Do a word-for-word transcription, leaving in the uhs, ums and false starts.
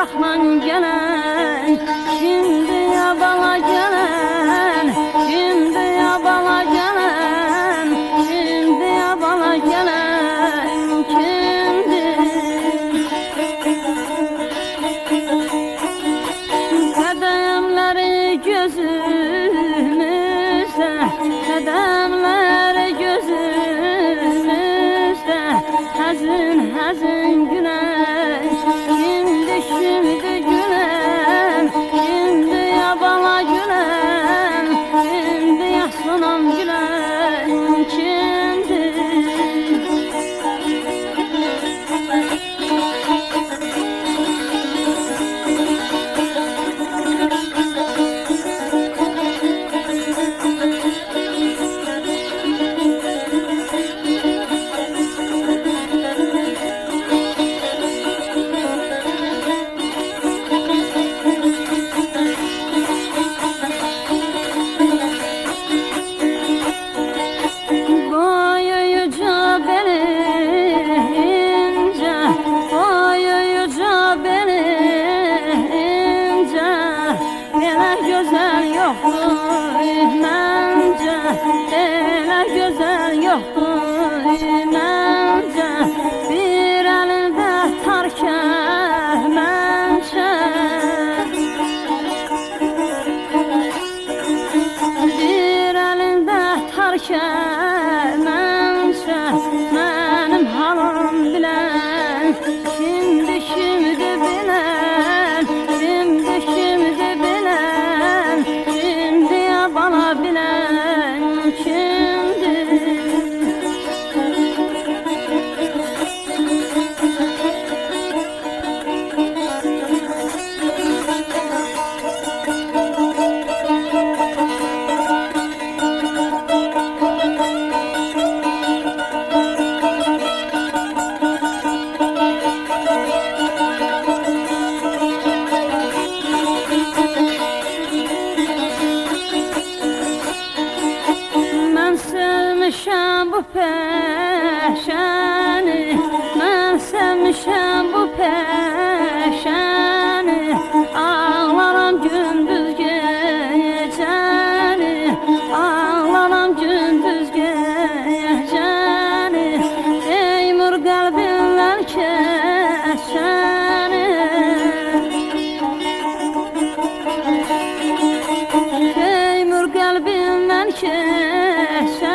uşaqla gelen, şimdi yabala gelen, şimdi yabala gelen, şimdi yabala gelen kimdir? Qədəmləri gözümüzdə, qədəmləri gözümüzdə, həzin, həzin günək, şimdi, şimdi gülən, şimdi yabala gülən, şimdi yaşlanam gülən kimdir? Güzel yoktur məncə, elə gözəl yoktur məncə, bir əlində tar kəməncə, bir əlində tar kəməncə, mənim halım bilən, şimdi, şimdi bilən, şimdi, şimdi bilən, şimdi yabala bilən kimdir? Sevmişəm bu peşəni, mən sevmişəm bu peşəni, ağlaram gündüz gecəni, ağlaram gündüz gecəni, eymur qəlbimdən keçəni, eymur qəlbimdən keçəni.